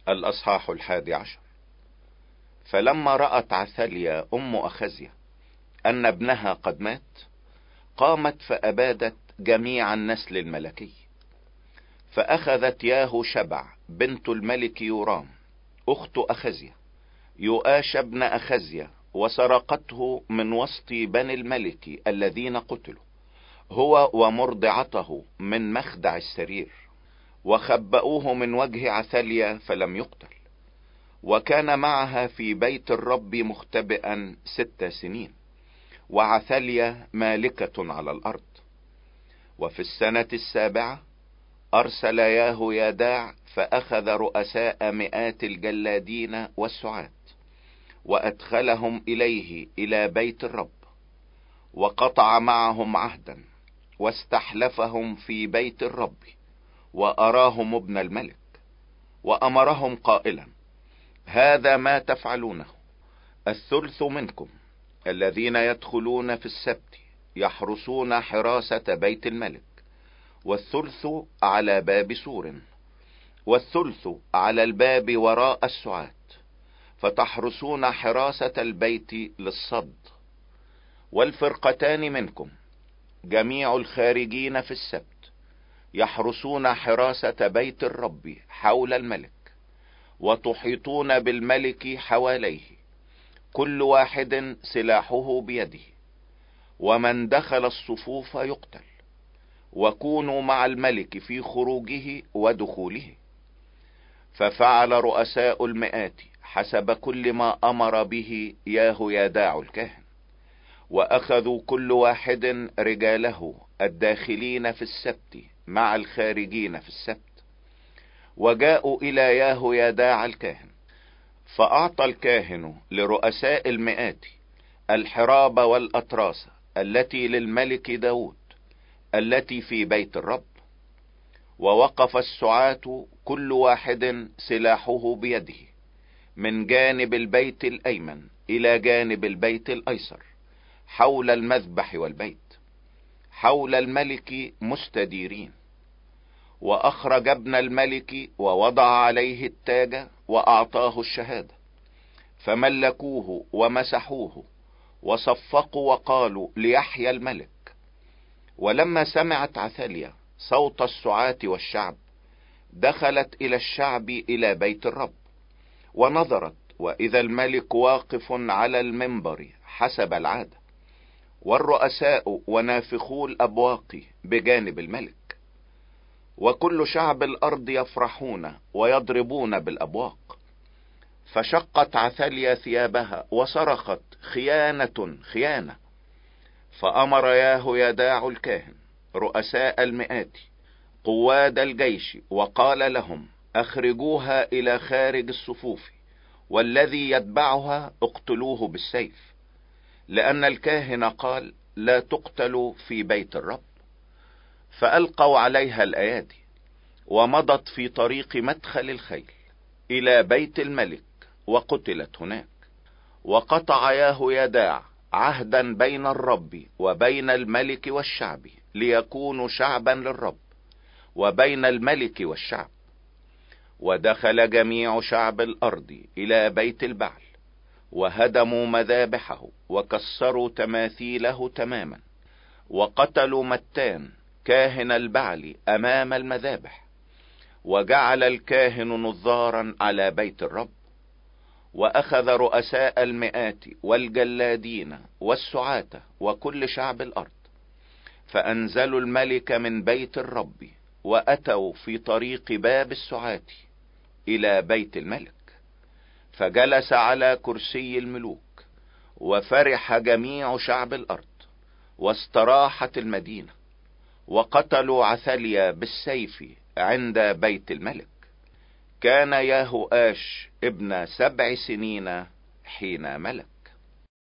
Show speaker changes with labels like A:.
A: الأصحاح 11. فلما رأت عثاليا أم أخزيا أن ابنها قد مات، قامت فأبادت جميع النسل الملكي، فأخذت ياهو شبع بنت الملك يورام أخت أخزيا يؤاش ابن أخزيا، وسرقته من وسط بني الملك الذين قتلوا، هو ومرضعته من مخدع السرير، وخبأوه من وجه عثاليا فلم يقتل. وكان معها في بيت الرب مختبئا 6 سنين، وعثاليا مالكة على الأرض. وفي السنة 7 أرسل يهويداع فأخذ رؤساء مئات الجلادين والسعاة، وأدخلهم إليه إلى بيت الرب، وقطع معهم عهدا، واستحلفهم في بيت الرب، وأراهم ابن الملك، وأمرهم قائلا: هذا ما تفعلونه: الثلث منكم الذين يدخلون في السبت يحرسون حراسة بيت الملك، والثلث على باب سور، والثلث على الباب وراء السعاة، فتحرسون حراسة البيت للصد. والفرقتان منكم جميع الخارجين في السبت يحرسون حراسة بيت الرب حول الملك، وتحيطون بالملك حواليه، كل واحد سلاحه بيده، ومن دخل الصفوف يقتل. وكونوا مع الملك في خروجه ودخوله. ففعل رؤساء المئات حسب كل ما أمر به يهويداع الكاهن، وأخذوا كل واحد رجاله الداخلين في السبت مع الخارجين في السبت، وجاءوا إلى يهويداع الكاهن، فأعطى الكاهن لرؤساء المئات الحراب والأطراس التي للملك داود التي في بيت الرب. ووقف السعاة كل واحد سلاحه بيده من جانب البيت الأيمن إلى جانب البيت الأيسر حول المذبح والبيت، حول الملك مستديرين. وأخرج ابن الملك ووضع عليه التاج وأعطاه الشهادة، فملكوه ومسحوه وصفقوا وقالوا: ليحيى الملك. ولما سمعت عثاليا صوت السعاة والشعب، دخلت إلى الشعب إلى بيت الرب، ونظرت وإذا الملك واقف على المنبر حسب العادة، والرؤساء ونافخو الأبواق بجانب الملك، وكل شعب الأرض يفرحون ويضربون بالأبواق. فشقت عثاليا ثيابها وصرخت: خيانة خيانة! فأمر يهويداع الكاهن رؤساء المئات قواد الجيش، وقال لهم: اخرجوها إلى خارج الصفوف، والذي يتبعها اقتلوه بالسيف، لأن الكاهن قال: لا تقتلوا في بيت الرب. فألقوا عليها الأيادي، ومضت في طريق مدخل الخيل إلى بيت الملك، وقتلت هناك. وقطع يهويداع عهدا بين الرب وبين الملك والشعب ليكونوا شعبا للرب، وبين الملك والشعب. ودخل جميع شعب الأرض إلى بيت البعل، وهدموا مذابحه وكسروا تماثيله تماما، وقتلوا متان كاهن البعل أمام المذابح، وجعل الكاهن نظارا على بيت الرب. وأخذ رؤساء المئات والجلادين والسعاة وكل شعب الأرض، فأنزلوا الملك من بيت الرب، وأتوا في طريق باب السعاة إلى بيت الملك، فجلس على كرسي الملوك، وفرح جميع شعب الأرض، واستراحت المدينة. وقتلوا عثاليا بالسيف عند بيت الملك. كان يهوآش ابن 7 سنين حين ملك.